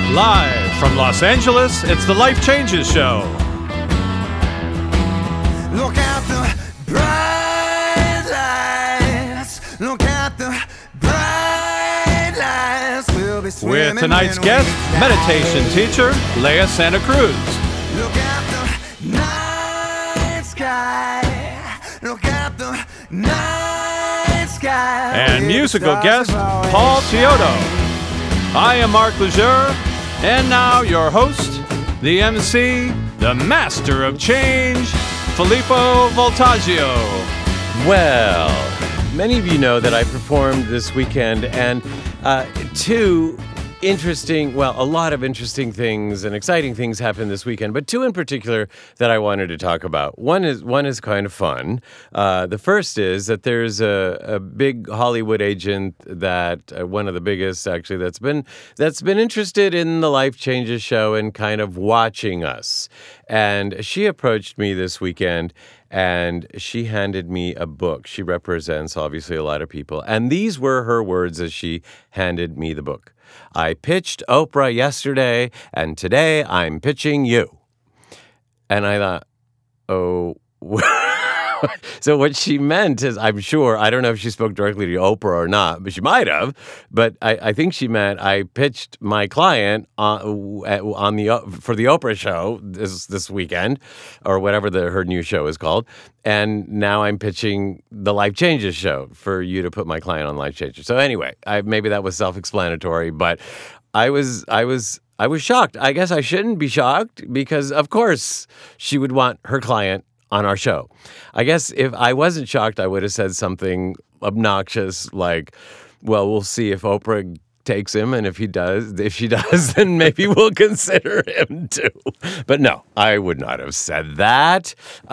Live from Los Angeles, it's the Life Changes Show. Look at the bright lights. Look at the bright lights. We'll be swimming With tonight's when guest, we meditation die. teacher, Leah Santa Cruz. Look at the night sky. Look at the night sky. And Where the musical stars guest, have always Paul shined. Teodo. I am Mark Lejeure, and now your host, the MC, the master of change, Filippo Voltaggio. Well, many of you know that I performed this weekend, and a lot of interesting things and exciting things happened this weekend, but two in particular that I wanted to talk about. One is kind of fun. The first is that there's a big Hollywood agent that one of the biggest actually that's been interested in the Life Changes show and kind of watching us. And she approached me this weekend and she handed me a book. She represents obviously a lot of people. And these were her words as she handed me the book. I pitched Oprah yesterday, and today I'm pitching you. And I thought, oh, so what she meant is, I'm sure, I don't know if she spoke directly to Oprah or not, but she might have. But I think she meant I pitched my client for the Oprah show this weekend, or whatever her new show is called. And now I'm pitching the Life Changes show for you to put my client on Life Changes. So anyway, maybe that was self-explanatory, but I was shocked. I guess I shouldn't be shocked because, of course, she would want her client on our show. I guess if I wasn't shocked, I would have said something obnoxious like, well, we'll see if Oprah takes him, and if she does, then maybe we'll consider him too. But no, I would not have said that.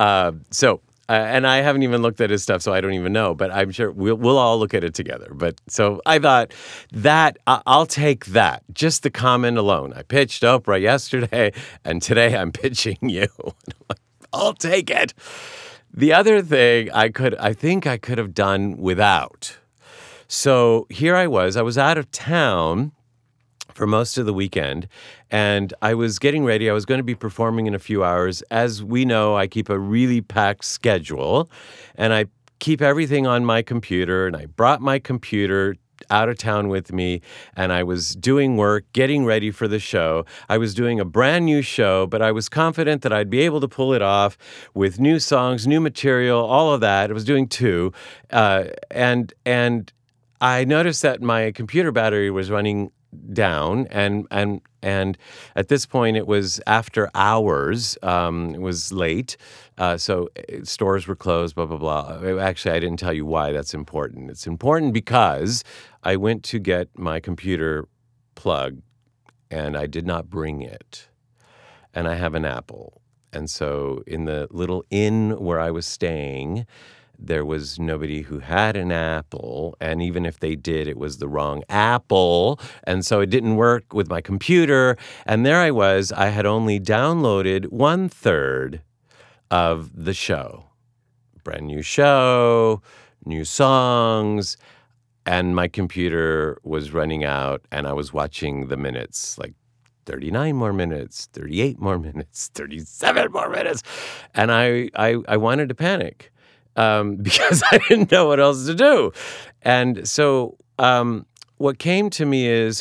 And I haven't even looked at his stuff, so I don't even know. But I'm sure we'll all look at it together. But so I thought that I'll take that. Just the comment alone. I pitched Oprah yesterday, and today I'm pitching you. I'll take it. The other thing I think I could have done without. So here I was out of town for most of the weekend, and I was getting ready. I was going to be performing in a few hours. As we know, I keep a really packed schedule, and I keep everything on my computer, and I brought my computer out of town with me, and I was doing work, getting ready for the show. I was doing a brand new show, but I was confident that I'd be able to pull it off with new songs, new material, all of that. I was doing two, and I noticed that my computer battery was running down, and at this point it was after hours. It was late, so stores were closed. Blah blah blah. Actually, I didn't tell you why that's important. It's important because I went to get my computer plug, and I did not bring it. And I have an Apple, and so in the little inn where I was staying, there was nobody who had an Apple, and even if they did, it was the wrong Apple, and so it didn't work with my computer. And there I was. I had only downloaded 1/3 of the show. Brand new show, new songs, and my computer was running out, and I was watching the minutes, like 39 more minutes, 38 more minutes, 37 more minutes, and I wanted to panic. Because I didn't know what else to do. And so what came to me is,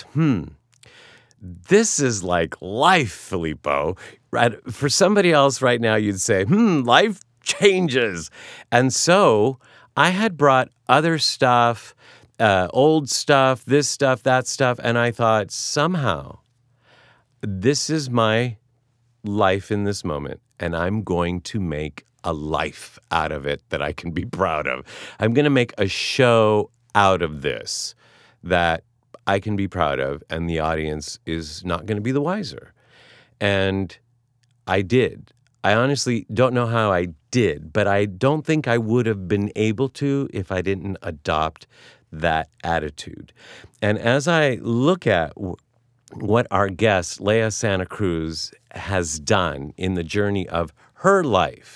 this is like life, Filippo. Right? For somebody else right now, you'd say, life changes. And so I had brought other stuff, old stuff, this stuff, that stuff, and I thought, somehow, this is my life in this moment, and I'm going to make a life out of it that I can be proud of. I'm going to make a show out of this that I can be proud of, and the audience is not going to be the wiser. And I did. I honestly don't know how I did, but I don't think I would have been able to if I didn't adopt that attitude. And as I look at what our guest, Leah Santa Cruz, has done in the journey of her life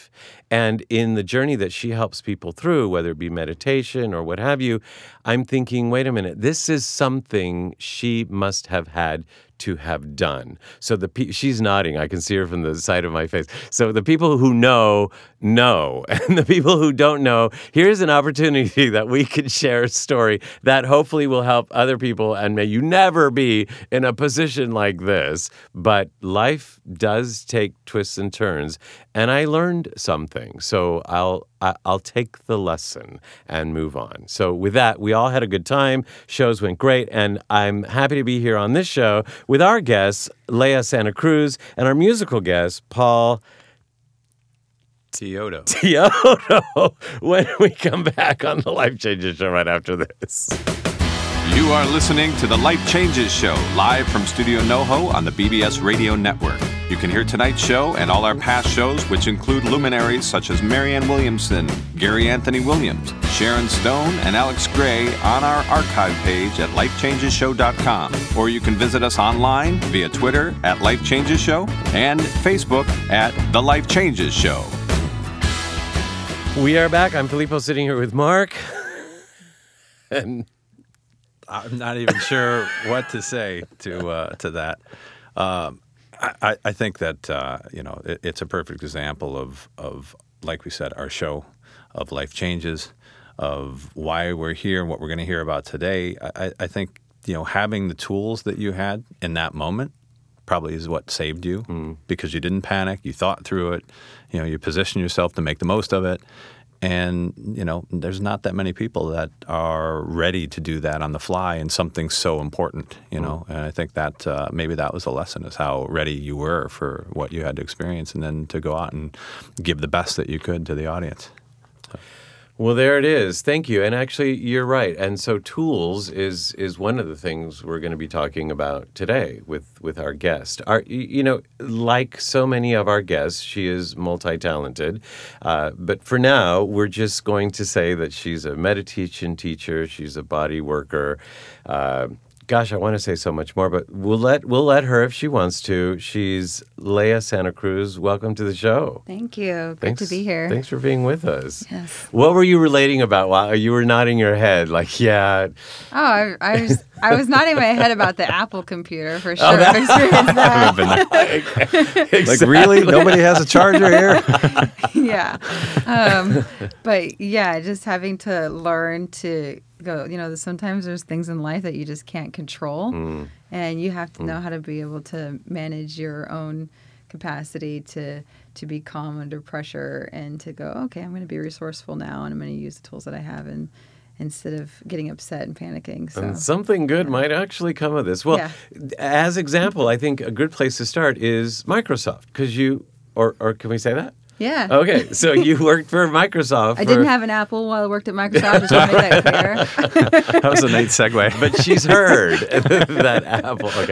And in the journey that she helps people through, whether it be meditation or what have you, I'm thinking, wait a minute, this is something she must have had to have done. So she's nodding. I can see her from the side of my face. So the people who know, and the people who don't know, here's an opportunity that we could share a story that hopefully will help other people, and may you never be in a position like this. But life does take twists and turns, and I learned something. So I'll take the lesson and move on. So with that, we all had a good time. Shows went great, and I'm happy to be here on this show with our guests, Leah Santa Cruz, and our musical guest, Paul Teodo. When we come back on the Life Changes Show right after this. You are listening to the Life Changes Show, live from Studio NoHo on the BBS Radio Network. You can hear tonight's show and all our past shows, which include luminaries such as Marianne Williamson, Gary Anthony Williams, Sharon Stone, and Alex Gray on our archive page at lifechangeshow.com. Or you can visit us online via Twitter at Life Changes Show and Facebook at The Life Changes Show. We are back. I'm Filippo, sitting here with Mark. And I'm not even sure what to say to that. I think that it's a perfect example of like we said, our show of Life Changes, of why we're here and what we're going to hear about today. I think having the tools that you had in that moment probably is what saved you, because you didn't panic, you thought through it, you positioned yourself to make the most of it. And, there's not that many people that are ready to do that on the fly in something so important, and I think that maybe that was a lesson, is how ready you were for what you had to experience, and then to go out and give the best that you could to the audience. well, there it is. Thank you. And actually, you're right. And so tools is one of the things we're going to be talking about today with our guest. Like so many of our guests, she is multi-talented. But for now, we're just going to say that she's a meditation teacher. She's a body worker. Gosh, I want to say so much more, but we'll let her if she wants to. She's Leah Santa Cruz. Welcome to the show. Thank you. Thanks, Good to be here. Thanks for being with us. Yes. What were you relating about while you were nodding your head? Like, yeah. Oh, I was nodding my head about the Apple computer for sure. I've experienced that. Exactly. Like, really? Nobody has a charger here? Yeah. But yeah, just having to learn to go, sometimes there's things in life that you just can't control. And you have to know how to be able to manage your own capacity to be calm under pressure and to go, okay, I'm going to be resourceful now and I'm going to use the tools that I have and instead of getting upset and panicking. So and something good might actually come of this. Well, as example, I think a good place to start is Microsoft, because or can we say that? Yeah. Okay, so you worked for Microsoft. I didn't have an Apple while I worked at Microsoft, just to make that clear. That was a neat segue. But she's heard that Apple. Okay,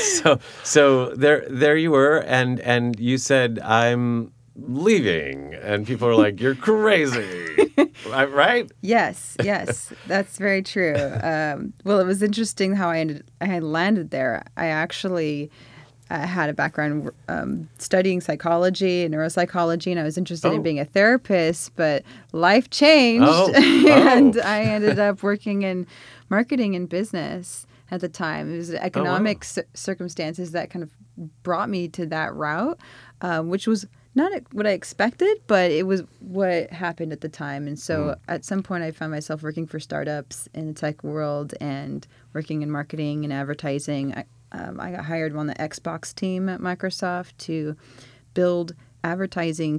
so there you were, and you said, I'm leaving, and people are like, you're crazy, right? Yes, that's very true. Well, it was interesting how I had landed there. I actually had a background studying psychology and neuropsychology, and I was interested in being a therapist, but life changed, and I ended up working in marketing and business at the time. It was economic circumstances that kind of brought me to that route, which was not what I expected, but it was what happened at the time. And so at some point I found myself working for startups in the tech world and working in marketing and advertising. I got hired on the Xbox team at Microsoft to build advertising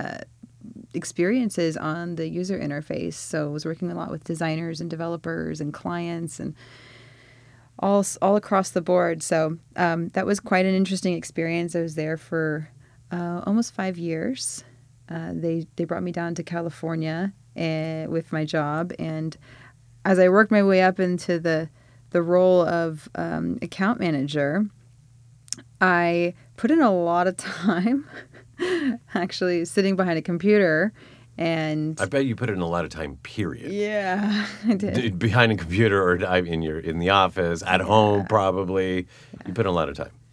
experiences on the user interface. So I was working a lot with designers and developers and clients and all across the board. So that was quite an interesting experience. I was there for almost 5 years. They brought me down to California with my job. And as I worked my way up into the role of account manager, I put in a lot of time actually sitting behind a computer. And I bet you put in a lot of time, period. Yeah, I did. Behind a computer or in the office, at home probably. Yeah. You put in a lot of time.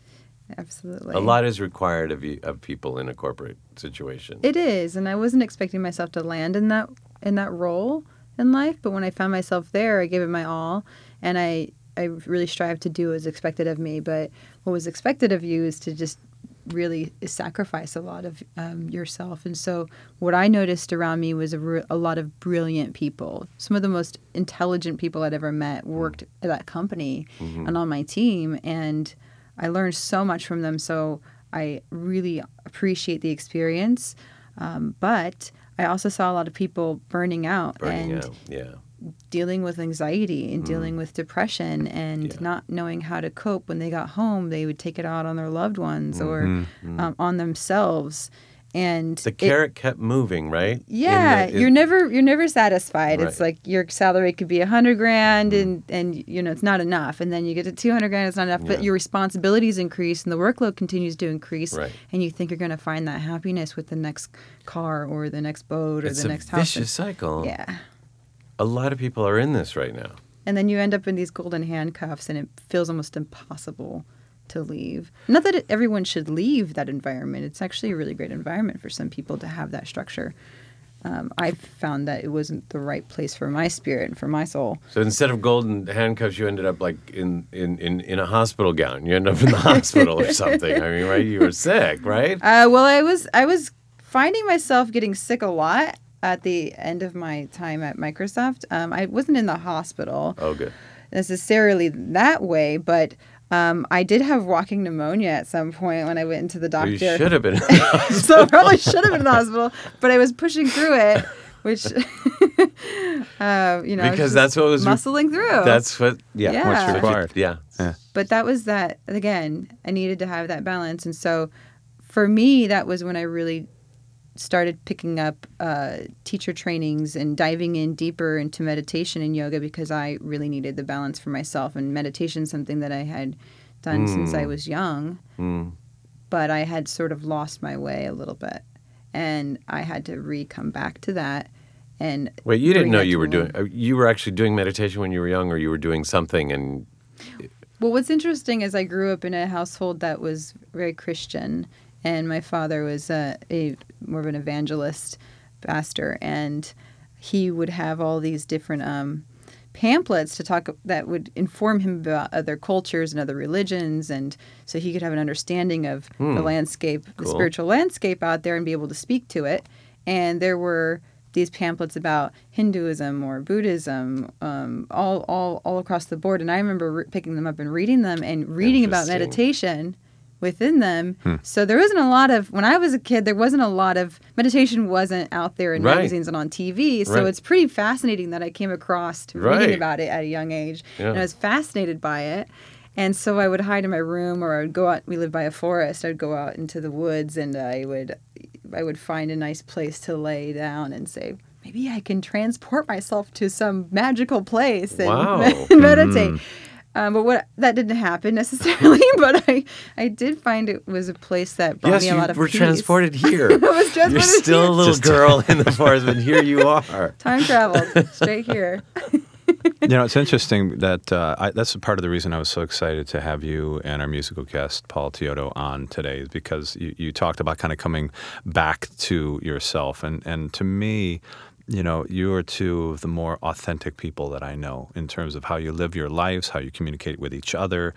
Absolutely. A lot is required of people in a corporate situation. It is, and I wasn't expecting myself to land in that role in life. But when I found myself there, I gave it my all, and I really strive to do what was expected of me. But what was expected of you is to just really sacrifice a lot of yourself. And so what I noticed around me was a lot of brilliant people. Some of the most intelligent people I'd ever met worked at that company and on my team, and I learned so much from them. So I really appreciate the experience. But I also saw a lot of people burning out dealing with anxiety and dealing with depression and not knowing how to cope. When they got home, they would take it out on their loved ones or on themselves. And the carrot kept moving, right? Yeah, you're never satisfied. Right. It's like your salary could be $100,000 and you know it's not enough, and then you get to $200,000, it's not enough. But your responsibilities increase and the workload continues to increase, and you think you're going to find that happiness with the next car or the next boat or the next house. It's a vicious cycle. Yeah. A lot of people are in this right now. And then you end up in these golden handcuffs, and it feels almost impossible to leave. Not that everyone should leave that environment. It's actually a really great environment for some people to have that structure. I found that it wasn't the right place for my spirit and for my soul. So instead of golden handcuffs, you ended up like in a hospital gown. You end up in the hospital or something. I mean, right? You were sick, right? Well, I was finding myself getting sick a lot at the end of my time at Microsoft. I wasn't in the hospital. Oh, good. Necessarily that way, but I did have walking pneumonia at some point when I went into the doctor. You should have been in the hospital. So I probably should have been in the hospital, but I was pushing through it, which, because that's what was muscling through. That's what, what's required. Yeah. But that was that, again, I needed to have that balance. And so for me, that was when I really started picking up teacher trainings and diving in deeper into meditation and yoga, because I really needed the balance for myself. And meditation is something that I had done since I was young, but I had sort of lost my way a little bit, and I had to come back to that. And wait, you didn't know you were doing? You were actually doing meditation when you were young, or you were doing something? And well, what's interesting is I grew up in a household that was very Christian. And my father was more of an evangelist pastor, and he would have all these different pamphlets to talk that would inform him about other cultures and other religions, and so he could have an understanding of the landscape, the spiritual landscape out there, and be able to speak to it. And there were these pamphlets about Hinduism or Buddhism, all across the board. And I remember picking them up and reading them and reading about meditation within them. So there wasn't a lot of, when I was a kid, there wasn't a lot of, meditation wasn't out there in magazines and on TV. So it's pretty fascinating that I came across to reading about it at a young age. And I was fascinated by it. And so I would hide in my room, or I would go out, we lived by a forest, I would go out into the woods, and I would find a nice place to lay down and say, maybe I can transport myself to some magical place and meditate. But that didn't happen necessarily. But I did find it was a place that brought me a lot of peace. Yes, you were transported here. I was transported You're still here. a little girl in the forest, but here you are. Time traveled straight here. It's interesting that that's part of the reason I was so excited to have you and our musical guest, Paul Teodo, on today, is because you talked about kind of coming back to yourself. And to me, you are two of the more authentic people that I know in terms of how you live your lives, how you communicate with each other,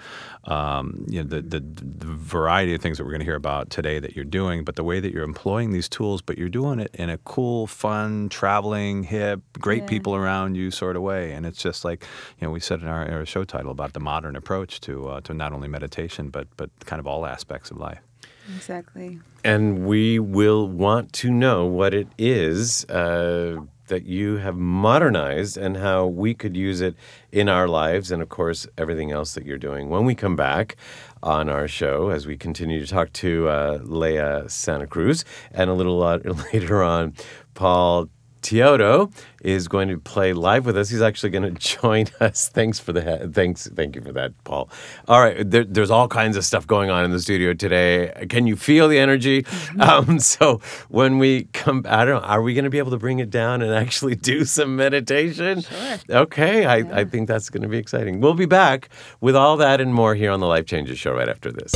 the variety of things that we're going to hear about today that you're doing, but the way that you're employing these tools, but you're doing it in a cool, fun, traveling, hip, great people around you sort of way. And it's just like, we said in our show title about the modern approach to not only meditation, but kind of all aspects of life. Exactly. And we will want to know what it is that you have modernized and how we could use it in our lives, and of course everything else that you're doing when we come back on our show, as we continue to talk to Leah Santa Cruz, and a little later on Paul Teodo is going to play live with us. He's actually going to join us. Thank you for that, Paul. All right, there's all kinds of stuff going on in the studio today. Can you feel the energy? So when we come, I don't know, are we going to be able to bring it down and actually do some meditation? Sure. Okay, I think that's going to be exciting. We'll be back with all that and more here on the Life Changes Show right after this.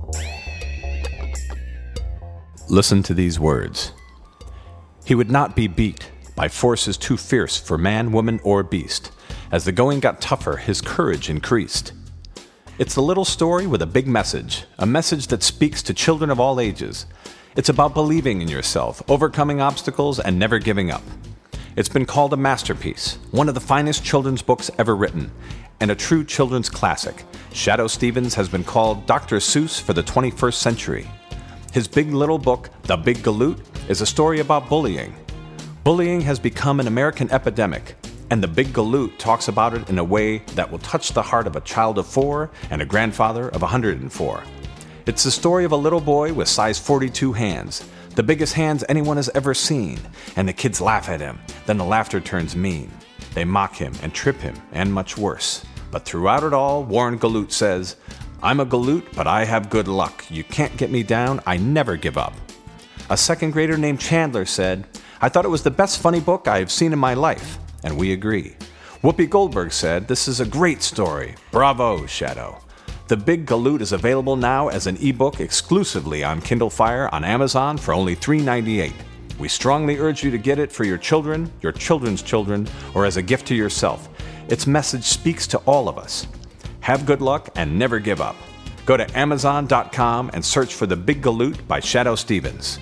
Listen to these words. He would not be beat by forces too fierce for man, woman, or beast. As the going got tougher, his courage increased. It's a little story with a big message, a message that speaks to children of all ages. It's about believing in yourself, overcoming obstacles, and never giving up. It's been called a masterpiece, one of the finest children's books ever written, and a true children's classic. Shadoe Stevens has been called Dr. Seuss for the 21st century. His big little book, The Big Galoot, is a story about bullying. Bullying has become an American epidemic, and The Big Galoot talks about it in a way that will touch the heart of a child of 4 and a grandfather of 104. It's the story of a little boy with size 42 hands, the biggest hands anyone has ever seen, and the kids laugh at him. Then the laughter turns mean. They mock him and trip him, and much worse. But throughout it all, Warren Galoot says, "I'm a Galoot, but I have good luck. You can't get me down. I never give up." A second grader named Chandler said, "I thought it was the best funny book I have seen in my life." And we agree. Whoopi Goldberg said, "This is a great story. Bravo, Shadoe." The Big Galoot is available now as an ebook exclusively on Kindle Fire on Amazon for only $3.98. We strongly urge you to get it for your children, your children's children, or as a gift to yourself. Its message speaks to all of us. Have good luck and never give up. Go to Amazon.com and search for The Big Galoot by Shadoe Stevens.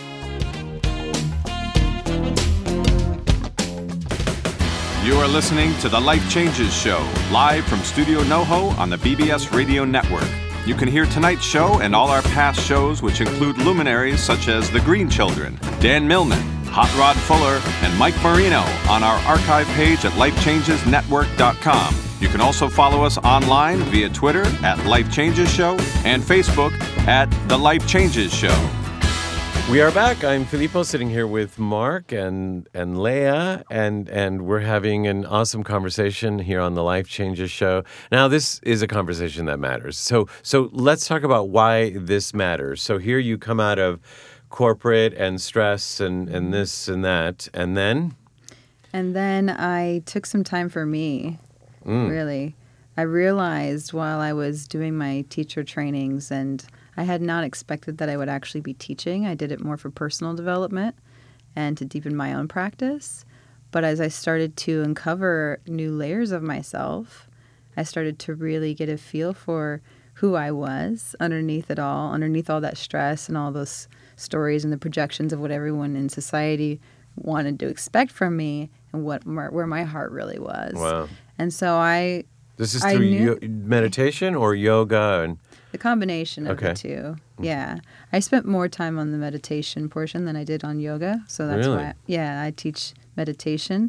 You are listening to The Life Changes Show, live from Studio NoHo on the BBS Radio Network. You can hear tonight's show and all our past shows, which include luminaries such as The Green Children, Dan Millman, Hot Rod Fuller, and Mike Marino on our archive page at lifechangesnetwork.com. You can also follow us online via Twitter at Life Changes Show and Facebook at The Life Changes Show. We are back. I'm Filippo, sitting here with Mark and Leah, and we're having an awesome conversation here on the Life Changes Show. Now, this is a conversation that matters. So let's talk about why this matters. So here you come out of corporate and stress and this and that, and then? And then I took some time for me, really. I realized while I was doing my teacher trainings, and I had not expected that I would actually be teaching. I did it more for personal development and to deepen my own practice. But as I started to uncover new layers of myself, I started to really get a feel for who I was underneath it all, underneath all that stress and all those stories and the projections of what everyone in society wanted to expect from me and where my heart really was. Wow. And so This is through meditation or yoga? And the combination of the two. Yeah. I spent more time on the meditation portion than I did on yoga. So that's Really? why, I teach meditation.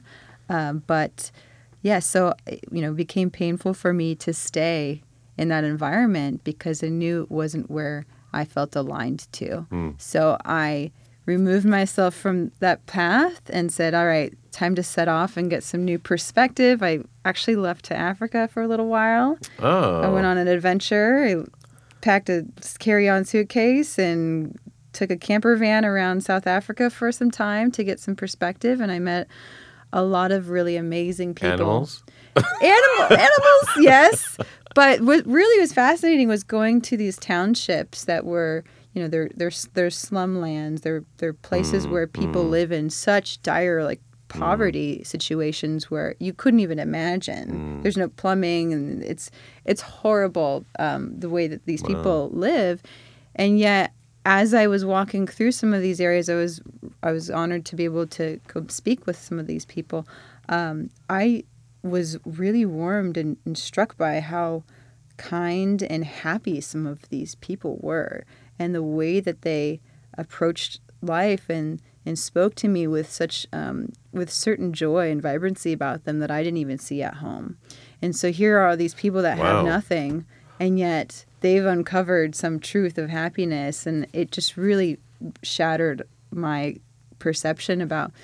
But so, it became painful for me to stay in that environment because I knew it wasn't where I felt aligned to. So I removed myself from that path and said, all right, time to set off and get some new perspective. I actually left to Africa for a little while. Oh. I went on an adventure. I packed a carry-on suitcase and took a camper van around South Africa for some time to get some perspective. And I met a lot of really amazing people. Animals? Animals, yes. But what really was fascinating was going to these townships that were, they're slum lands. They're places where people live in such dire, poverty situations where you couldn't even imagine. There's no plumbing, and it's horrible the way that these people live. And yet, as I was walking through some of these areas, I was honored to be able to go speak with some of these people. I was really warmed and struck by how kind and happy some of these people were, and the way that they approached life and spoke to me with such with certain joy and vibrancy about them that I didn't even see at home. And so here are these people that have nothing, and yet they've uncovered some truth of happiness, and it just really shattered my perception about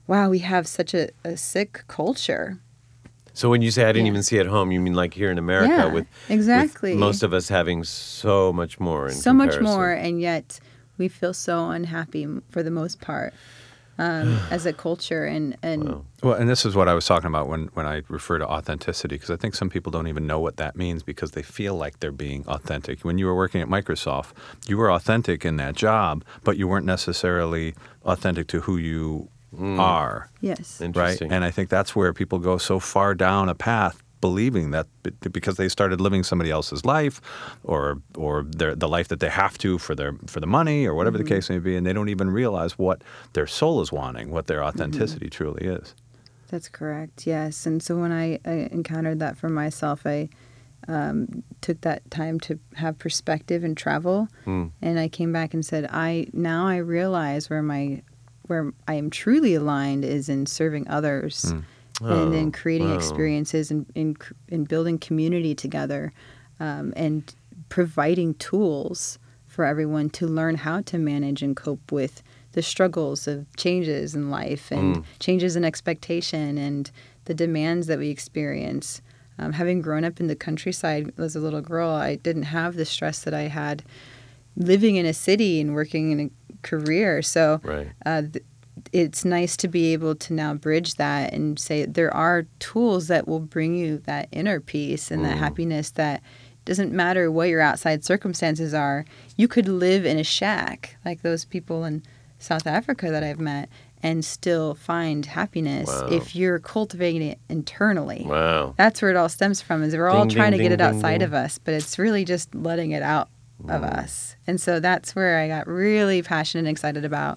wow, we have such a sick culture. So when you say I didn't Yeah. even see it at home, you mean like here in America Yeah, with exactly. most of us having so much more in So much comparison. more, and yet we feel so unhappy for the most part as a culture. And Wow. Well, and this is what I was talking about when I refer to authenticity, because I think some people don't even know what that means because they feel like they're being authentic. When you were working at Microsoft, you were authentic in that job, but you weren't necessarily authentic to who you are, yes, right? Interesting. And I think that's where people go so far down a path believing that because they started living somebody else's life or the life that they have to for the money or whatever the case may be, and they don't even realize what their soul is wanting, what their authenticity truly is. that's correct. Yes, and so when I encountered that for myself, I took that time to have perspective and travel, and I came back and said, now I realize where I am truly aligned is in serving others. And in creating wow. experiences and in building community together, and providing tools for everyone to learn how to manage and cope with the struggles of changes in life and changes in expectation and the demands that we experience. Having grown up in the countryside as a little girl, I didn't have the stress that I had living in a city and working in a career. So Right. it's nice to be able to now bridge that and say there are tools that will bring you that inner peace and that happiness that doesn't matter what your outside circumstances are. You could live in a shack like those people in South Africa that I've met and still find happiness Wow. if you're cultivating it internally. Wow. That's where it all stems from, is we're all Ding, trying ding, to get ding, it ding, outside ding. of us, but it's really just letting it out of us. And so that's where I got really passionate and excited about.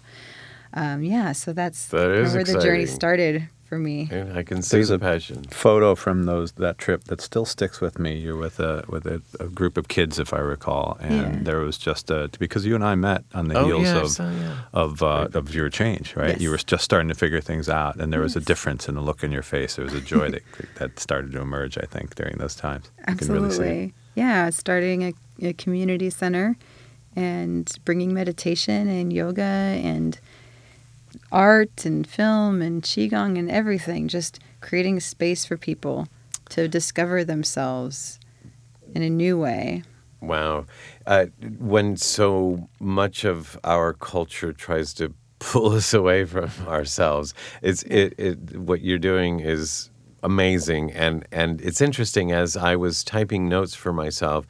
So that's That is where the journey exciting. started for me. And I can see There's the a passion. photo from that trip that still sticks with me. You're with a group of kids, if I recall, and Yeah. there was just because you and I met on the Oh, heels yeah, of so, yeah. of your change, right? Yes. You were just starting to figure things out, and there was a Yes. difference in the look in your face. There was a joy that started to emerge, I think, during those times. You can really see it. Absolutely. Yeah, starting a community center and bringing meditation and yoga and art and film and qigong and everything, just creating a space for people to discover themselves in a new way. Wow. When so much of our culture tries to pull us away from ourselves, what you're doing is amazing. And it's interesting, as I was typing notes for myself,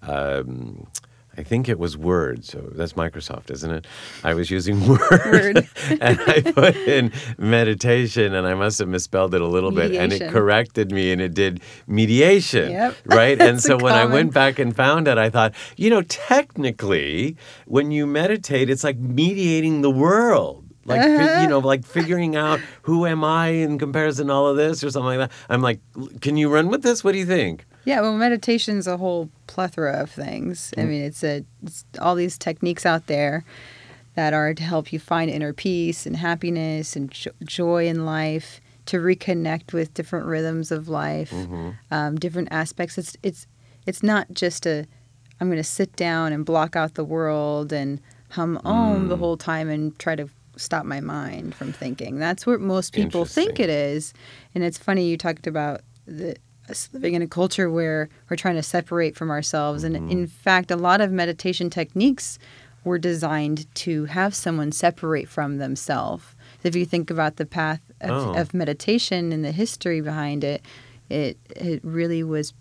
I think it was Word, so that's Microsoft, isn't it? I was using Word, and I put in meditation, and I must have misspelled it a little bit, and it Mediation. corrected me, and it did mediation, Yep. right? And That's so a when I common- went back and found it, I thought, technically, when you meditate, it's like mediating the world. Like, like figuring out who am I in comparison to all of this or something like that. I'm like, can you run with this? What do you think? Yeah, well, meditation's a whole plethora of things. I mean, it's all these techniques out there that are to help you find inner peace and happiness and joy in life, to reconnect with different rhythms of life, different aspects. It's not just I'm going to sit down and block out the world and hum Om the whole time and try to stop my mind from thinking. That's what most people think it is. And it's funny, you talked about us living in a culture where we're trying to separate from ourselves. And in fact, a lot of meditation techniques were designed to have someone separate from themselves. If you think about the path of meditation and the history behind it, it really was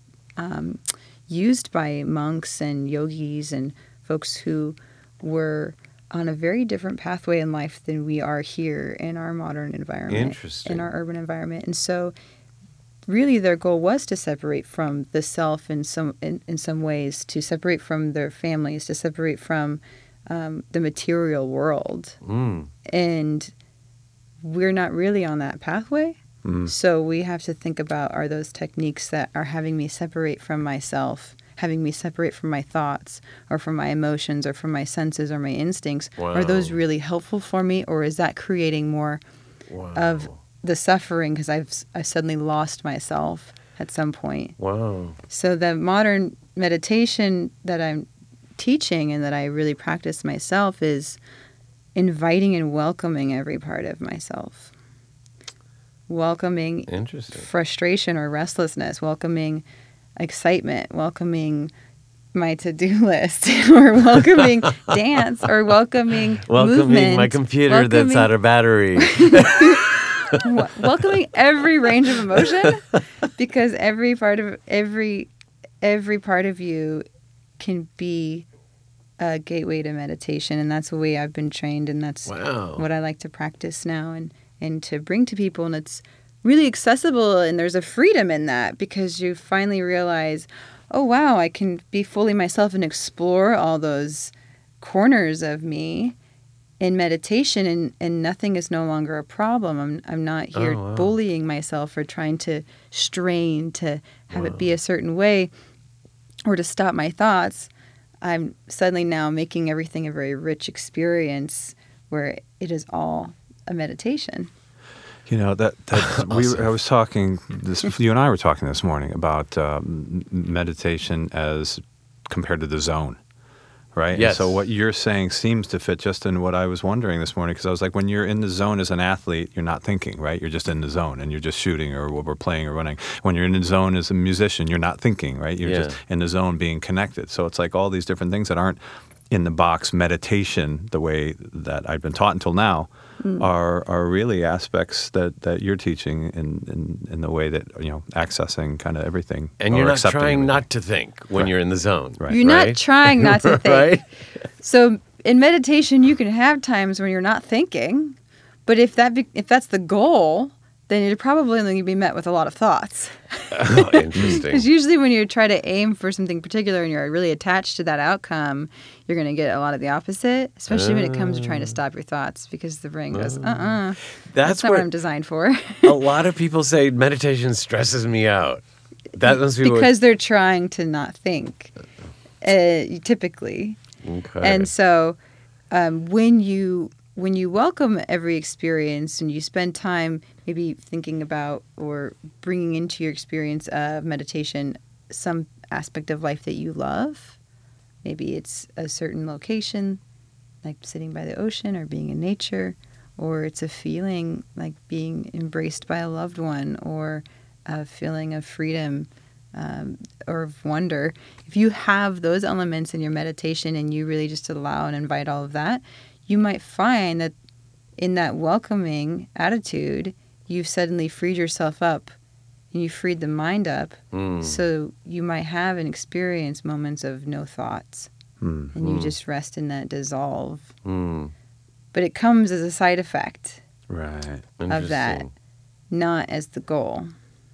used by monks and yogis and folks who were on a very different pathway in life than we are here in our modern environment, Interesting. in our urban environment. And so really their goal was to separate from the self in some ways, to separate from their families, to separate from the material world. And we're not really on that pathway. So we have to think about, are those techniques that are having me separate from myself, having me separate from my thoughts or from my emotions or from my senses or my instincts, are those really helpful for me, or is that creating more of the suffering because I've suddenly lost myself at some point? Wow. So the modern meditation that I'm teaching and that I really practice myself is inviting and welcoming every part of myself. welcoming Interesting. frustration or restlessness, welcoming excitement, welcoming my to-do list, or welcoming dance, or welcoming movement, my computer that's out of battery. welcoming every range of emotion, because every part of you can be a gateway to meditation, and that's the way I've been trained, and that's Wow. what I like to practice now and to bring to people. And it's really accessible, and there's a freedom in that, because you finally realize, oh wow, I can be fully myself and explore all those corners of me in meditation, and nothing is no longer a problem. I'm not here Oh, wow. bullying myself or trying to strain to have it be a certain way or to stop my thoughts. I'm suddenly now making everything a very rich experience where it is all a meditation. You know that I was talking this. You and I were talking this morning about meditation as compared to the zone, right? Yes. And so what you're saying seems to fit just in what I was wondering this morning, because I was like, when you're in the zone as an athlete, you're not thinking, right? You're just in the zone and you're just shooting or playing or running. When you're in the zone as a musician, you're not thinking, right? You're just in the zone being connected. So it's like all these different things that aren't in the box meditation the way that I've been taught until now are really aspects that you're teaching in the way that, you know, accessing kind of everything. And or you're not accepting trying everything. not to think when Right. you're in the zone. Right. You're not trying not to think. Right? So in meditation, you can have times when you're not thinking, but if that's the goal, then you're probably only going to be met with a lot of thoughts. Oh, interesting. Because usually when you try to aim for something particular and you're really attached to that outcome, you're going to get a lot of the opposite, especially when it comes to trying to stop your thoughts, because the brain goes, that's not what where I'm designed for. a lot of people say meditation stresses me out. That must be Because they're trying to not think, typically. Okay. And so when you welcome every experience and you spend time maybe thinking about or bringing into your experience of meditation some aspect of life that you love, maybe it's a certain location, like sitting by the ocean or being in nature, or it's a feeling like being embraced by a loved one, or a feeling of freedom or of wonder. If you have those elements in your meditation and you really just allow and invite all of that, you might find that in that welcoming attitude, you've suddenly freed yourself up and you freed the mind up. So you might have and experience moments of no thoughts and you just rest in that dissolve. But it comes as a side effect Right. of that, Interesting. not as the goal.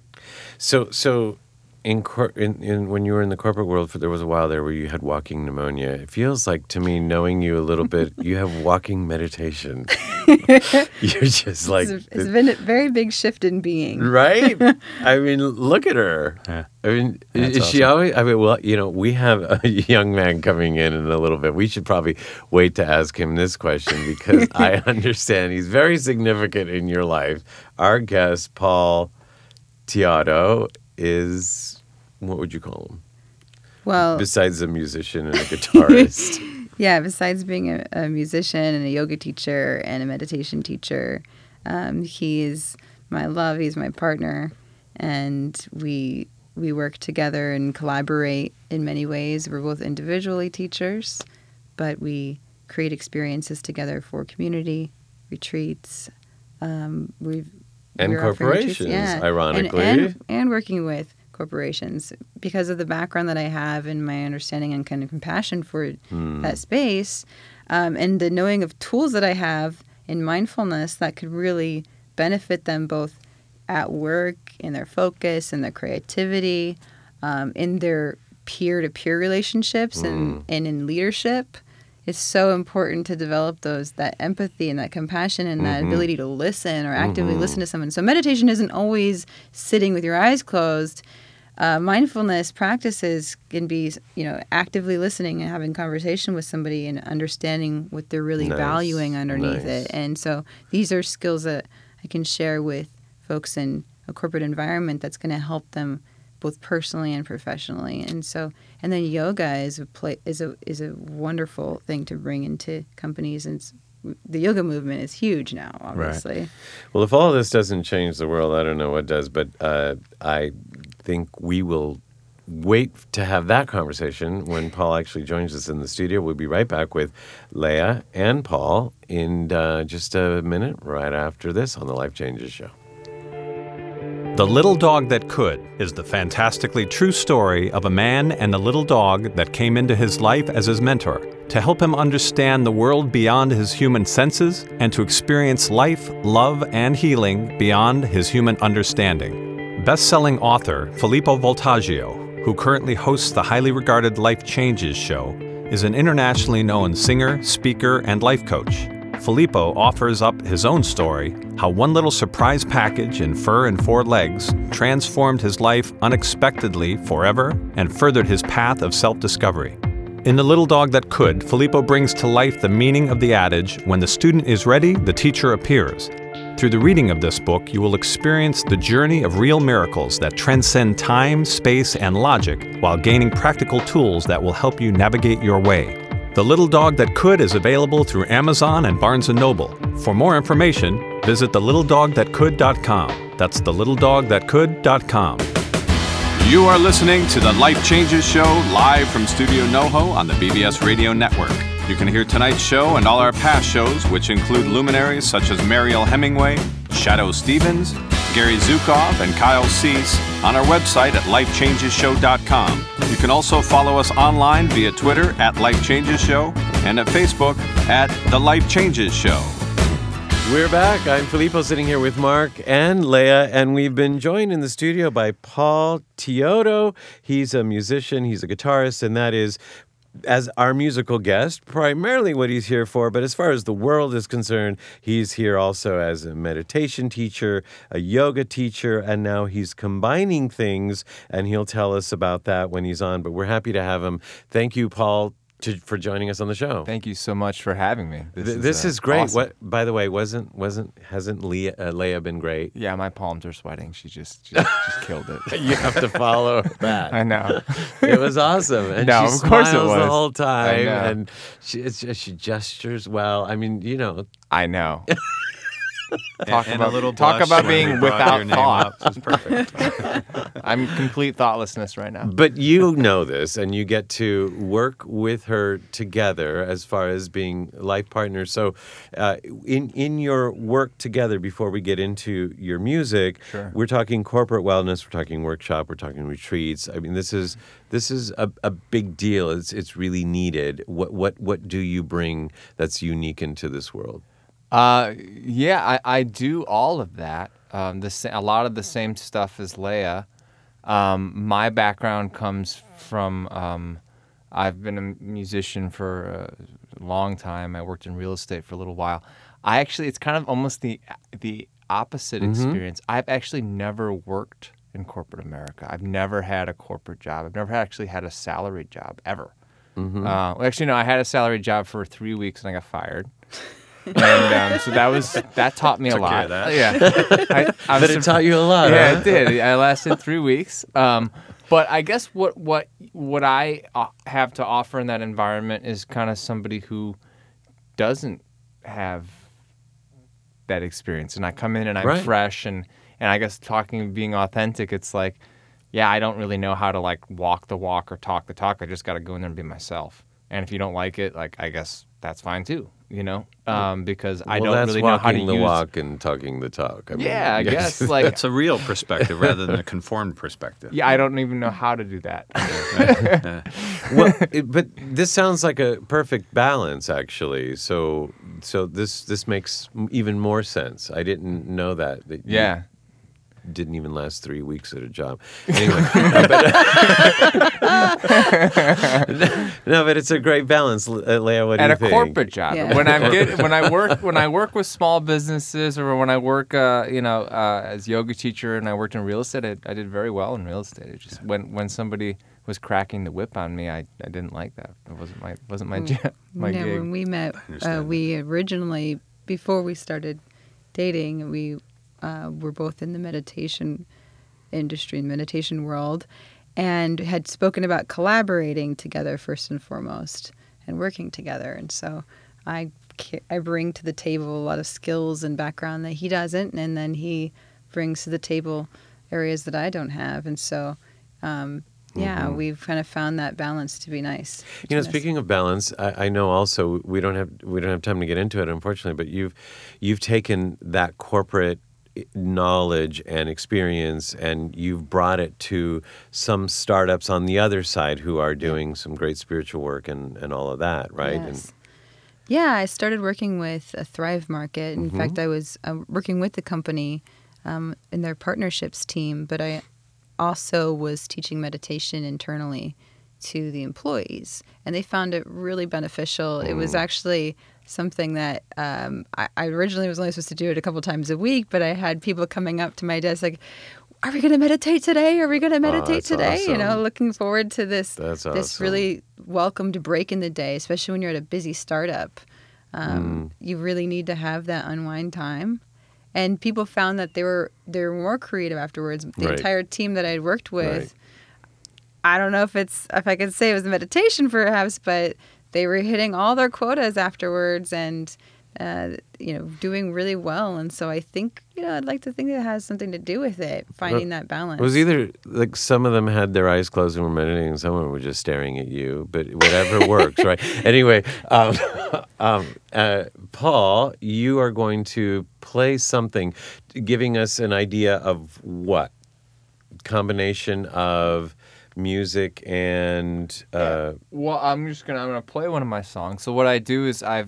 So in when you were in the corporate world, there was a while there where you had walking pneumonia. It feels like to me, knowing you a little bit, you have walking meditation. You're just like It's been a very big shift in being. right. I mean, look at her. Yeah. I mean, That's is she awesome. always? I mean, well, you know, we have a young man coming in a little bit. We should probably wait to ask him this question because I understand he's very significant in your life. Our guest, Paul Tiato, is, what would you call him? Well, Besides a musician and a guitarist. yeah, besides being a musician and a yoga teacher and a meditation teacher, he is my love. He's my partner, and we work together and collaborate in many ways. We're both individually teachers, but we create experiences together for community retreats. And we're offering retreats, corporations, ironically. and working with corporations because of the background that I have and my understanding and kind of compassion for that space, and the knowing of tools that I have in mindfulness that could really benefit them both at work, in their focus, in their creativity, in their peer-to-peer relationships, and in leadership. It's so important to develop that empathy and that compassion and that ability to listen or actively listen to someone. So meditation isn't always sitting with your eyes closed. Mindfulness practices can be, actively listening and having conversation with somebody and understanding what they're really valuing underneath it. And so these are skills that I can share with folks in a corporate environment that's going to help them both personally and professionally. And then yoga is a wonderful thing to bring into companies, and it's the yoga movement is huge now, obviously. Well, if all this doesn't change the world, I don't know what does. But I think we will wait to have that conversation when Paul actually joins us in the studio. We'll be right back with Leah and Paul in just a minute, right after this on the Life Changes Show. The Little Dog That Could is the fantastically true story of a man and a little dog that came into his life as his mentor to help him understand the world beyond his human senses and to experience life, love, and healing beyond his human understanding. Best-selling author Filippo Voltaggio, who currently hosts the highly regarded Life Changes Show, is an internationally known singer, speaker, and life coach. Filippo offers up his own story, how one little surprise package in fur and 4 legs transformed his life unexpectedly forever and furthered his path of self-discovery. In The Little Dog That Could, Filippo brings to life the meaning of the adage, when the student is ready, the teacher appears. Through the reading of this book, you will experience the journey of real miracles that transcend time, space, and logic while gaining practical tools that will help you navigate your way. The Little Dog That Could is available through Amazon and Barnes & Noble. For more information, visit thelittledogthatcould.com. That's thelittledogthatcould.com. You are listening to the Life Changes Show live from Studio NoHo on the BBS Radio Network. You can hear tonight's show and all our past shows, which include luminaries such as Mariel Hemingway, Shadoe Stevens, Gary Zukav, and Kyle Cease on our website at lifechangeshow.com. You can also follow us online via Twitter at Life Changes Show and at Facebook at The Life Changes Show. We're back. I'm Filippo sitting here with Mark and Leah, and we've been joined in the studio by Paul Teodo. He's a musician, he's a guitarist, and that is as our musical guest, primarily what he's here for, but as far as the world is concerned, he's here also as a meditation teacher, a yoga teacher, and now he's combining things, and he'll tell us about that when he's on, but we're happy to have him. Thank you, Paul, for joining us on the show. Thank you so much for having me. This is great. Awesome. What, by the way, hasn't Leah been great? Yeah, my palms are sweating. She just killed it. You have to follow that. I know. It was awesome. And No, she of course it smiles was. the whole time. I know. And she gestures well. I mean, you know. I know. Talk about- a little talk blush about when we being brought without your name thought. up. It's perfect. I'm complete thoughtlessness right now. But you know this, and you get to work with her together as far as being life partners. So in your work together, before we get into your music, Sure. we're talking corporate wellness, we're talking workshop, we're talking retreats. I mean, this is a big deal. It's really needed. What do you bring that's unique into this world? Yeah, I do all of that. A lot of the same stuff as Leah. My background comes from, I've been a musician for a long time. I worked in real estate for a little while. It's kind of almost the opposite experience. I've actually never worked in corporate America. I've never had a corporate job. I've never actually had a salaried job, ever. Actually, no, I had a salaried job for 3 weeks and I got fired. And so that taught me a lot. care of that. Yeah, But it taught you a lot. Yeah, huh? it did. I lasted 3 weeks. But I guess what I have to offer in that environment is kind of somebody who doesn't have that experience, and I come in and I'm Right. fresh, and I guess being authentic, it's like, yeah, I don't really know how to like walk the walk or talk the talk. I just got to go in there and be myself. And if you don't like it, like I guess that's fine too, you know, because I Well, don't that's really know how to walking the use. walk and talking the talk. I mean, Yeah, I yes. guess like It's a real perspective rather than a conformed perspective. yeah, I don't even know how to do that. Well, but this sounds like a perfect balance, actually. So this makes even more sense. I didn't know that you Yeah. didn't even last 3 weeks at a job. Anyway, but it's a great balance, Leah. What do At you a think? corporate job. Yeah. When I work with small businesses, or when I work, as yoga teacher, and I worked in real estate, I did very well in real estate. It just when somebody was cracking the whip on me, I didn't like that. It wasn't my my Yeah, gig. when we met, understand we originally, before we started dating, we were both in the meditation industry, meditation world, and had spoken about collaborating together first and foremost and working together. And so I I bring to the table a lot of skills and background that he doesn't, and then he brings to the table areas that I don't have, and so we've kind of found that balance to be nice. You know, speaking of balance, I know also we don't have time to get into it, unfortunately, but you've taken that corporate knowledge and experience and you've brought it to some startups on the other side who are doing some great spiritual work and all of that, right? Yes. Yeah, I started working with a Thrive Market. In fact, I was working with the company in their partnerships team, but I also was teaching meditation internally to the employees, and they found it really beneficial. It was actually something that I originally was only supposed to do it a couple times a week, but I had people coming up to my desk like, "Are we going to meditate today? Are we going to meditate today?" Awesome. You know, looking forward to this That's this awesome. really welcomed break in the day, especially when you're at a busy startup. You really need to have that unwind time. And people found that they were more creative afterwards. The Right. entire team that I'd worked with, Right. I don't know if I could say it was meditation perhaps, but they were hitting all their quotas afterwards and doing really well. And so I think I'd like to think it has something to do with it, finding that balance. It was either like some of them had their eyes closed and were meditating, some of them were just staring at you, but whatever works, right? Anyway, Paul, you are going to play something, giving us an idea of what? Combination of music and Well, I'm gonna play one of my songs. So what I do is I've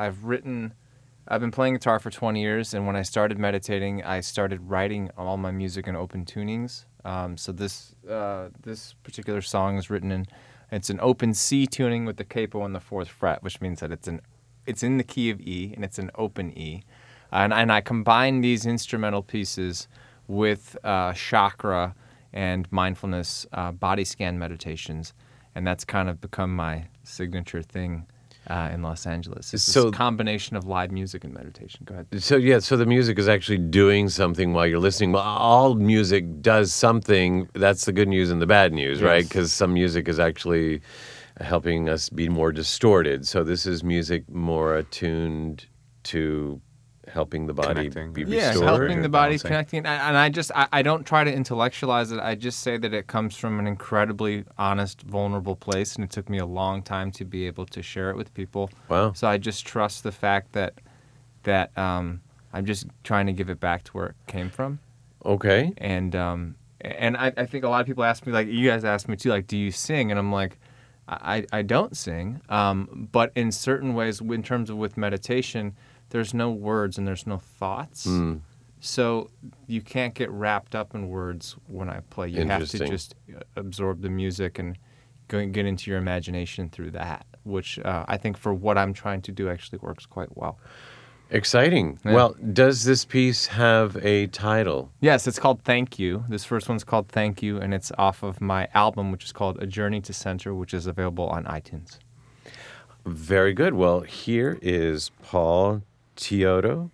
been playing guitar for 20 years, and when I started meditating, I started writing all my music in open tunings. So this particular song is it's an open C tuning with the capo on the 4th fret, which means that it's in the key of E and it's an open E, and I combine these instrumental pieces with chakra and mindfulness body scan meditations, and that's kind of become my signature thing in Los Angeles. It's So- this combination of live music and meditation. Go ahead. so the music is actually doing something while you're listening. Well, all music does something. That's the good news and the bad news, right? Yes. Because some music is actually helping us be more distorted. So this is music more attuned to helping the body Connecting. be Yeah, restored. helping the body, balancing. connecting, and I don't try to intellectualize it. I just say that it comes from an incredibly honest, vulnerable place, and it took me a long time to be able to share it with people. Wow. So I just trust the fact that I'm just trying to give it back to where it came from, Okay. and I think a lot of people ask me, like you guys asked me too, like, do you sing? And I'm like, I don't sing, but in certain ways, in terms of with meditation, there's no words and there's no thoughts. So you can't get wrapped up in words when I play. You have to Interesting. just absorb the music and get into your imagination through that, which I think for what I'm trying to do actually works quite well. Exciting. Yeah. Well, does this piece have a title? Yes, it's called Thank You. This first one's called Thank You, and it's off of my album, which is called A Journey to Center, which is available on iTunes. Very good. Well, here is Paul Chiodo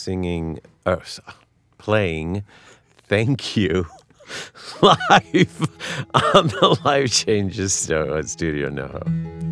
playing Thank You live on the Life Changes Studio NoHo.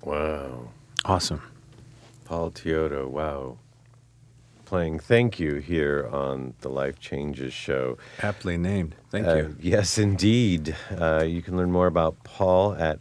Wow. Awesome. Paul Teodo, wow. Playing Thank You here on the Life Changes Show. Aptly named. Thank you. Yes, indeed. You can learn more about Paul at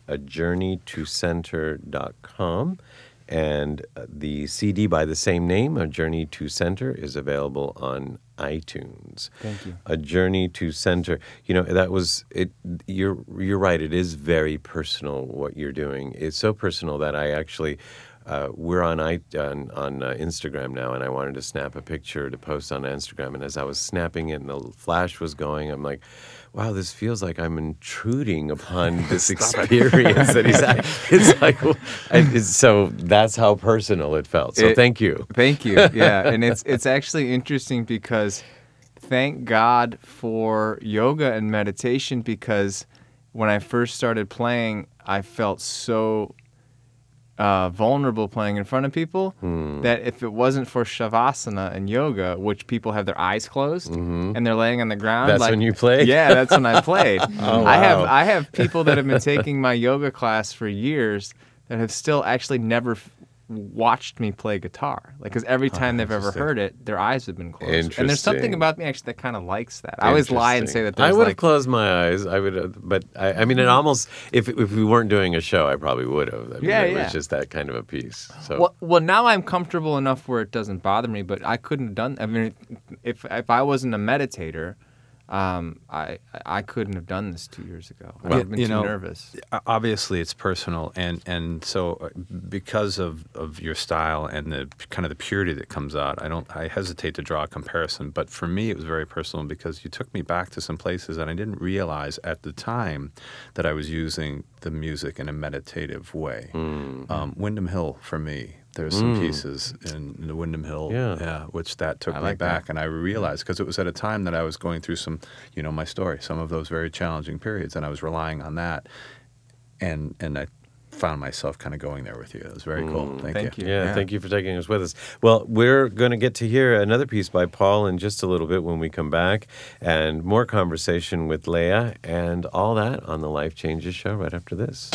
ajourneytocenter.com. And the CD by the same name, A Journey to Center, is available on iTunes. Thank you. A Journey to Center. You know, that was it. You're right. It is very personal what you're doing. It's so personal that I actually. We're on Instagram now, and I wanted to snap a picture to post on Instagram. And as I was snapping it and the flash was going, I'm like, wow, this feels like I'm intruding upon this experience that he's had. It's like, so that's how personal it felt. So thank you. Thank you. Yeah, and it's actually interesting because thank God for yoga and meditation, because when I first started playing, I felt so vulnerable playing in front of people that if it wasn't for Shavasana and yoga, which people have their eyes closed and they're laying on the ground. That's when you played? Yeah, that's when I played. Oh, wow. I have people that have been taking my yoga class for years that have still actually never watched me play guitar. Like, because every time they've ever heard it, their eyes have been closed. And there's something about me actually that kind of likes that. I always lie and say that there's I would have closed my eyes. I would have, but I mean, it almost, if we weren't doing a show, I probably would have. I mean, it was just that kind of a piece. So. Well, now I'm comfortable enough where it doesn't bother me, but I couldn't have done, I mean, if I wasn't a meditator, I couldn't have done this 2 years ago. I would have been too nervous. Obviously, it's personal, and so because of your style and the kind of the purity that comes out, I hesitate to draw a comparison. But for me, it was very personal because you took me back to some places, and I didn't realize at the time that I was using the music in a meditative way. Windham Hill for me. There's some pieces in the Windham Hill, which that took me back, and I realized because it was at a time that I was going through some, my story, some of those very challenging periods, and I was relying on that, and I found myself kind of going there with you. It was very cool. Thank you. Yeah, thank you for taking us with us. Well, we're going to get to hear another piece by Paul in just a little bit when we come back, and more conversation with Leah and all that on the Life Changes Show right after this.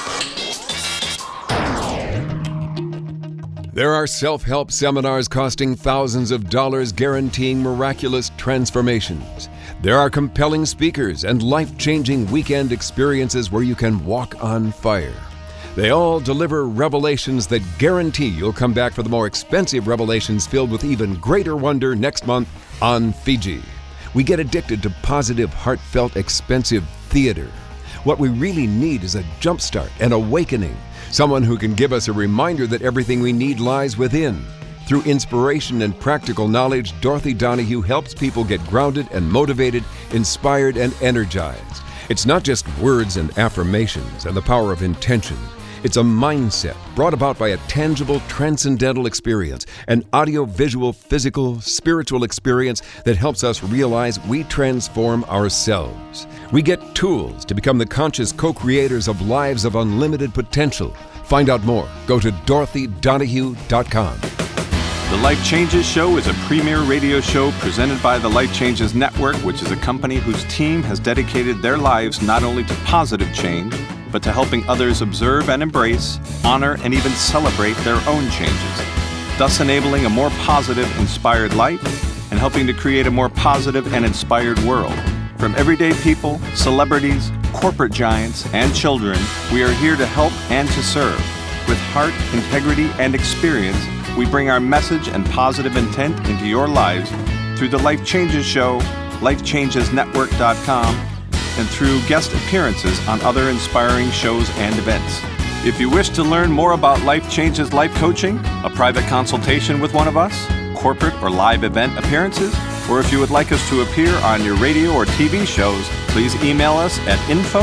There are self-help seminars costing thousands of dollars guaranteeing miraculous transformations. There are compelling speakers and life-changing weekend experiences where you can walk on fire. They all deliver revelations that guarantee you'll come back for the more expensive revelations filled with even greater wonder next month on Fiji. We get addicted to positive, heartfelt, expensive theater. What we really need is a jumpstart, an awakening. Someone who can give us a reminder that everything we need lies within. Through inspiration and practical knowledge, Dorothy Donahue helps people get grounded and motivated, inspired and energized. It's not just words and affirmations and the power of intention. It's a mindset brought about by a tangible, transcendental experience, an audio-visual, physical, spiritual experience that helps us realize we transform ourselves. We get tools to become the conscious co-creators of lives of unlimited potential. Find out more. Go to DorothyDonahue.com. The Life Changes Show is a premier radio show presented by the Life Changes Network, which is a company whose team has dedicated their lives not only to positive change, but to helping others observe and embrace, honor, and even celebrate their own changes, thus enabling a more positive, inspired life and helping to create a more positive and inspired world. From everyday people, celebrities, corporate giants, and children, we are here to help and to serve. With heart, integrity, and experience, we bring our message and positive intent into your lives through the Life Changes Show, LifeChangesNetwork.com, and through guest appearances on other inspiring shows and events. If you wish to learn more about Life Changes Life Coaching, a private consultation with one of us, corporate or live event appearances, or if you would like us to appear on your radio or TV shows, please email us at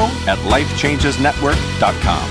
info@lifechangesnetwork.com.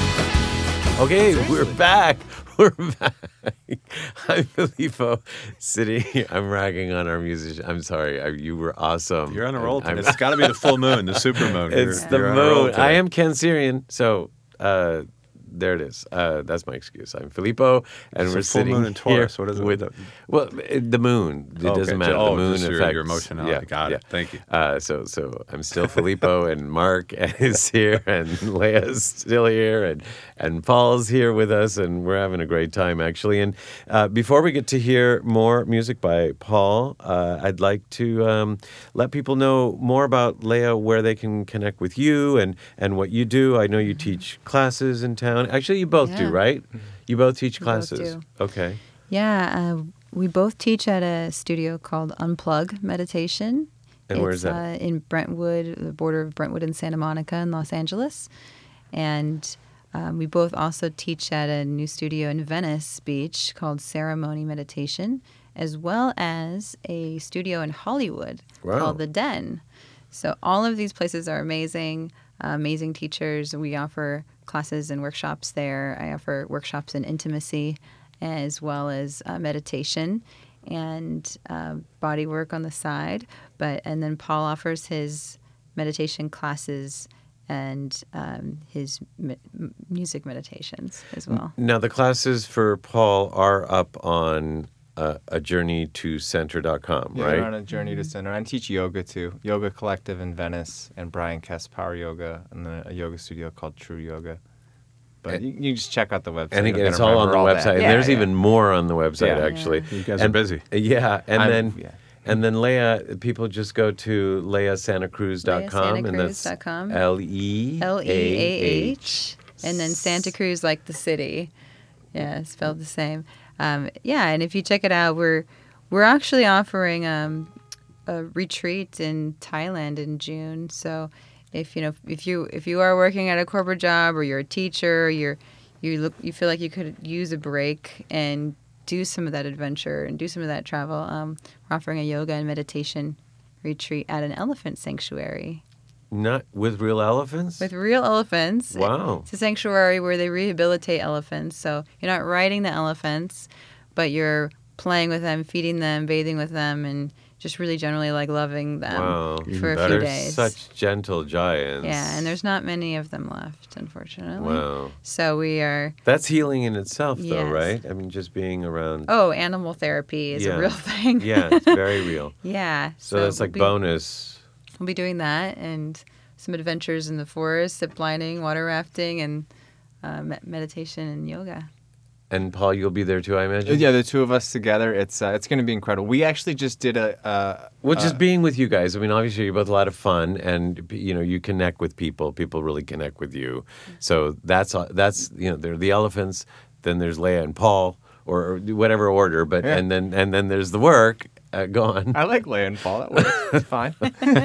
Okay, we're back. We're back. I'm Filippo, sitting. I'm ragging on our musician. I'm sorry. You were awesome. You're on a roll today. It's got to be the full moon, the super moon. It's the moon. I am Ken Sirian. So there it is. That's my excuse. I'm Filippo, and So we're full sitting moon in Taurus, here what is it? with the moon. It doesn't matter. The moon just affects your emotionality. Got it. Thank you. So I'm still Filippo, and Mark is here, and Leia's still here, and Paul's here with us, and we're having a great time actually. And before we get to hear more music by Paul, I'd like to let people know more about Leia, where they can connect with you and what you do. I know you teach classes in town. Actually, you both do, Yeah. right? You both teach We both classes. do. Okay. Yeah, we both teach at a studio called Unplug Meditation. And where is It's, that? in Brentwood, the border of Brentwood and Santa Monica in Los Angeles. And we both also teach at a new studio in Venice Beach called Ceremony Meditation, as well as a studio in Hollywood Wow. called The Den. So all of these places are amazing, amazing teachers. We offer classes and workshops there. I offer workshops in intimacy as well as meditation and body work on the side. And then Paul offers his meditation classes and his music meditations as well. Now, the classes for Paul are up on a journey to center.com, Yeah, right? we're on a journey to center. I teach yoga too. Yoga Collective in Venice and Brian Kess Power Yoga, and then a yoga studio called True Yoga. But you just check out the website. And You'll again, get it's to all on the remember all website. that. And Yeah, there's yeah. even more on the website, Yeah. actually. You guys are busy. Yeah, and I'm- then Leia, people just go to leiasantacruz.com, and that's LeiaSantaCruz.com. Leah. And then Santa Cruz, like the city. Yeah, spelled the same. Yeah, and if you check it out, we're actually offering a retreat in Thailand in June. So if you are working at a corporate job, or you're a teacher, you feel like you could use a break and do some of that adventure and do some of that travel, we're offering a yoga and meditation retreat at an elephant sanctuary. Not with real elephants? With real elephants. Wow. It's a sanctuary where they rehabilitate elephants. So you're not riding the elephants, but you're playing with them, feeding them, bathing with them, and just really generally like loving them Wow. for a few They're days. such gentle giants. Yeah, and there's not many of them left, unfortunately. Wow. So we are. That's healing in itself, though, Yes. right? I mean, just being around. Oh, animal therapy is Yeah. a real thing. Yeah, it's very real. Yeah. So that's like bonus. We'll be doing that and some adventures in the forest, zip lining, water rafting, and meditation and yoga. And Paul, you'll be there too, I imagine? Yeah, the two of us together, it's going to be incredible. We actually just did Well, just being with you guys. I mean, obviously, you're both a lot of fun, and you connect with people. People really connect with you. So that's there are the elephants. Then there's Leia and Paul, or whatever order. But Yeah. and then there's the work. Go on. I like Leia and Paul. That works. It's fine.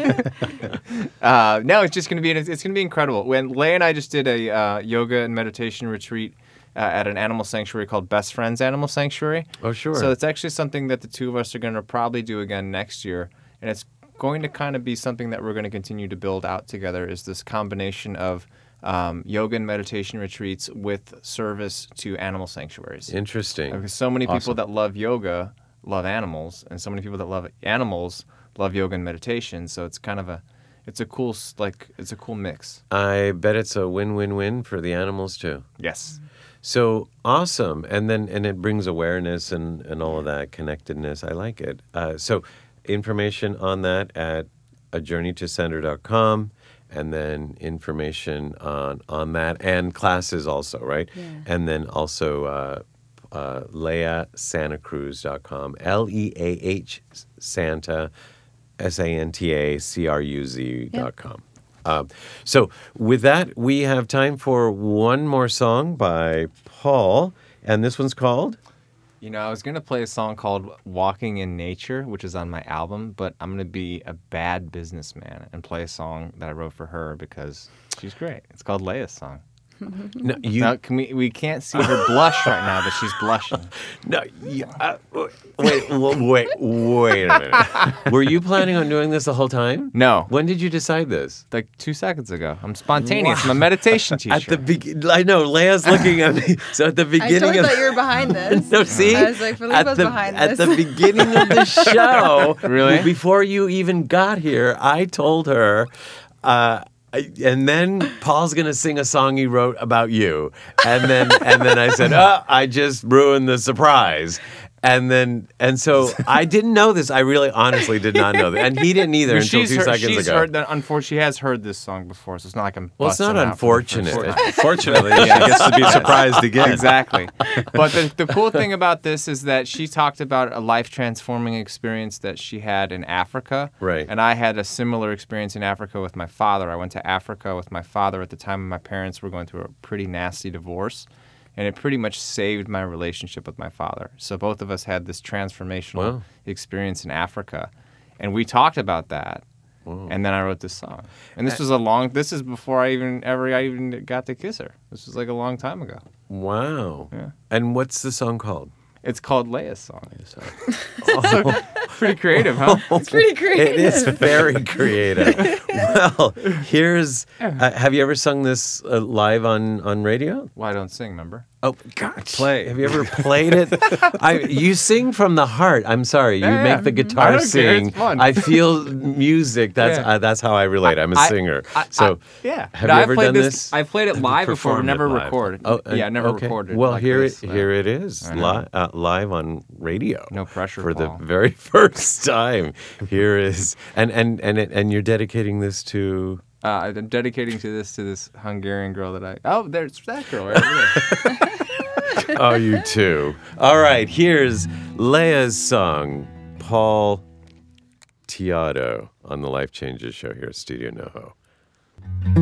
No, it's just going to be incredible. When Leia and I just did a yoga and meditation retreat at an animal sanctuary called Best Friends Animal Sanctuary. Oh, sure. So it's actually something that the two of us are going to probably do again next year, and it's going to kind of be something that we're going to continue to build out together. Is this combination of yoga and meditation retreats with service to animal sanctuaries? Interesting. Because so many people Awesome. that love yoga love animals, and so many people that love animals love yoga and meditation. So it's kind of a cool mix. I bet it's a win-win-win for the animals too. Yes. So awesome, and it brings awareness and all of that connectedness. I like it. So information on that at ajourneytocenter.com, and then information on that and classes also, right? Yeah. And then also leiasantacruz.com, Leah Santa SantaCruz.com. So with that, we have time for one more song by Paul, and this one's called? I was going to play a song called Walking in Nature, which is on my album, but I'm going to be a bad businessman and play a song that I wrote for her because she's great. It's called Leia's Song. No, Now, we can't see her blush right now, but she's blushing. No, wait a minute. Were you planning on doing this the whole time? No. When did you decide this? Like 2 seconds ago. I'm spontaneous. I'm a meditation teacher. At the I know Leia's looking at me. So at the I beginning totally of thought you were behind this. no, see, I was like, Filippo's behind at this. the beginning of the show, Really? before you even got here, I told her. And then Paul's gonna sing a song he wrote about you, and then I said, I just ruined the surprise. And so I didn't know this. I really honestly did not know that. And he didn't either until 2 seconds ago. Heard that, unfortunately, she has heard this song before, so it's not like I'm Well, it's busting not out for the first unfortunate. time. Fortunately, she gets to be surprised again. Exactly. But the cool thing about this is that she talked about a life-transforming experience that she had in Africa. Right. And I had a similar experience in Africa with my father. I went to Africa with my father at the time my parents were going through a pretty nasty divorce. And it pretty much saved my relationship with my father. So both of us had this transformational experience in Africa. And we talked about that. Whoa. And then I wrote this song. And this this is before I even got to kiss her. This was like a long time ago. Wow. Yeah. And what's the song called? It's called Leia's Song. Pretty creative, huh? It's pretty creative. It is very creative. Well, here's. Have you ever sung this live on radio? Well, I don't sing, remember? Oh, gosh. Play. Have you ever played it? You sing from the heart. I'm sorry. You Yeah, make the I guitar don't care. sing. It's fun. I feel music. That's how I relate. I'm a singer. Have you ever done this? I played it live before, Performed but never it live. recorded. Oh, never okay. recorded. Well, like here this. it is, I know. live on radio. No pressure, for Paul. the very first time. Here is, and you're dedicating this to. I'm dedicating to this Hungarian girl there's that girl right over there. Oh, you too. All right, here's Leia's song, Paul Tiado, on the Life Changes show here at Studio NoHo.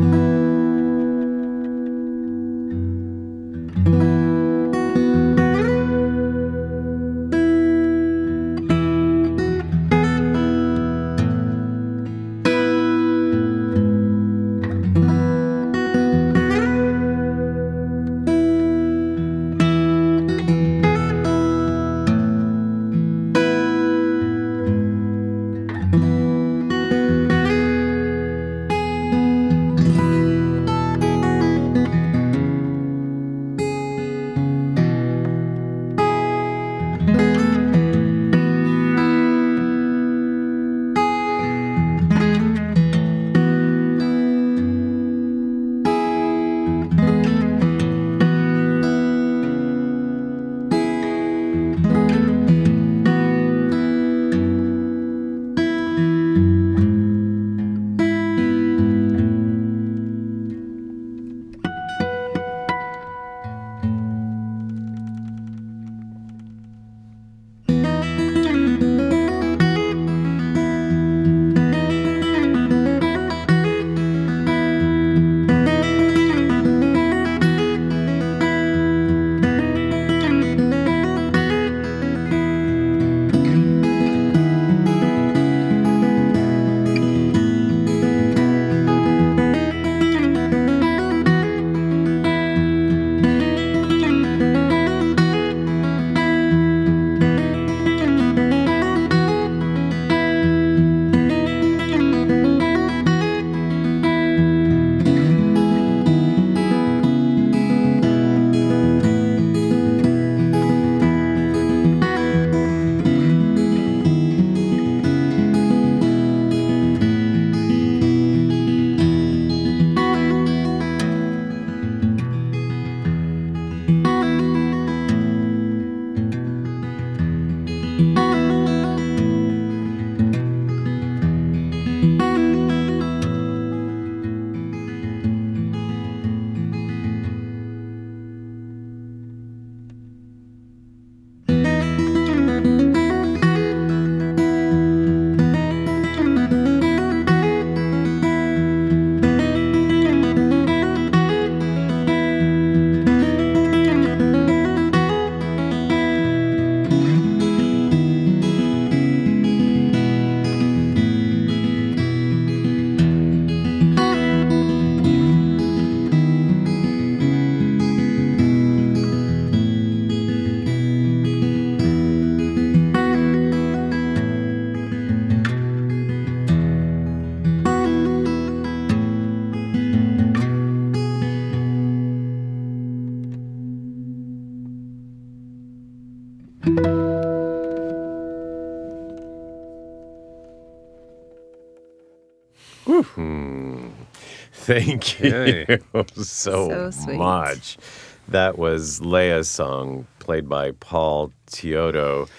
Thank you Yay. so sweet. much. That was Leia's song, played by Paul Teodo.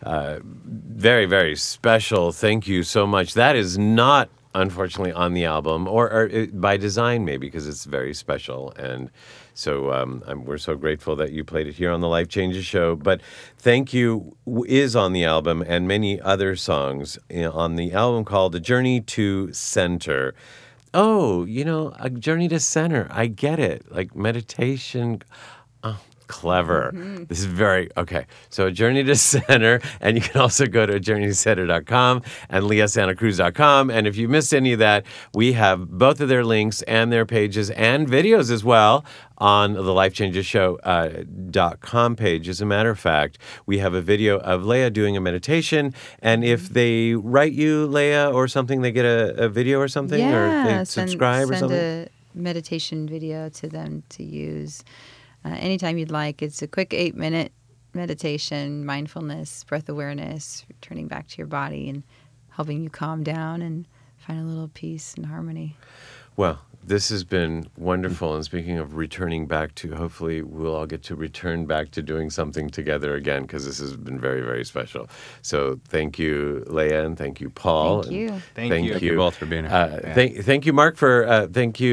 Very, very special. Thank you so much. That is not, unfortunately, on the album, or by design, maybe, because it's very special. And so we're so grateful that you played it here on the Life Changes Show. But Thank You is on the album, and many other songs on the album called A Journey to Center. Oh, A Journey to Center. I get it. Like meditation. Oh, clever. This is very, okay. So A Journey to Center, and you can also go to ajourneytocenter.com and leahsantacruz.com. And if you missed any of that, we have both of their links and their pages and videos as well on the lifechangeshow.com page. As a matter of fact, we have a video of Leah doing a meditation, and if they write you, Leah, or something, they get a video or something, or they subscribe or something? Send a meditation video to them to use anytime you'd like. It's a quick 8-minute meditation, mindfulness, breath awareness, returning back to your body and helping you calm down and find a little peace and harmony. Well, this has been wonderful. And speaking of returning back to, hopefully we'll all get to return back to doing something together again, because this has been very, very special. So thank you, Leah, and thank you, Paul. Thank you. And Thank you. Thank you both for being here. Thank you, Mark, for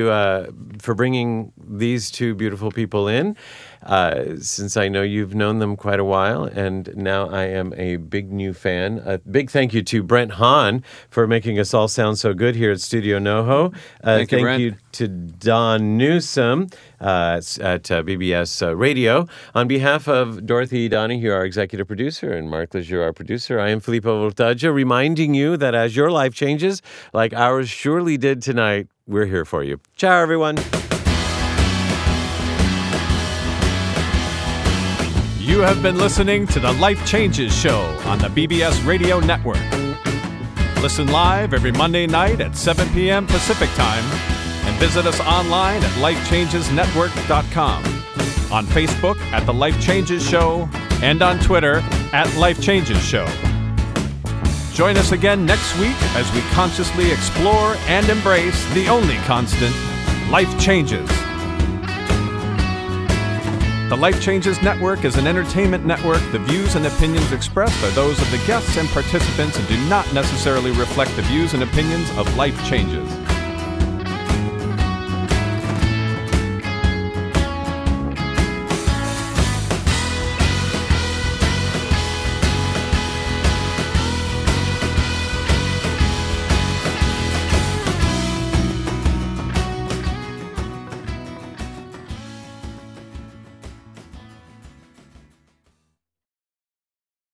bringing these two beautiful people in. Since I know you've known them quite a while, and now I am a big new fan. A big thank you to Brent Hahn for making us all sound so good here at Studio NoHo. Thank you, Brent. You to Don Newsom at BBS Radio. On behalf of Dorothy Donahue, our executive producer, and Mark Lejeune, our producer, I am Filippo Voltaggio, reminding you that as your life changes, like ours surely did tonight, we're here for you. Ciao, everyone. You have been listening to the Life Changes Show on the BBS Radio Network. Listen live every Monday night at 7 p.m. Pacific Time, and visit us online at lifechangesnetwork.com, on Facebook at The Life Changes Show, and on Twitter at Life Changes Show. Join us again next week as we consciously explore and embrace the only constant, life changes. The Life Changes Network is an entertainment network. The views and opinions expressed are those of the guests and participants and do not necessarily reflect the views and opinions of Life Changes.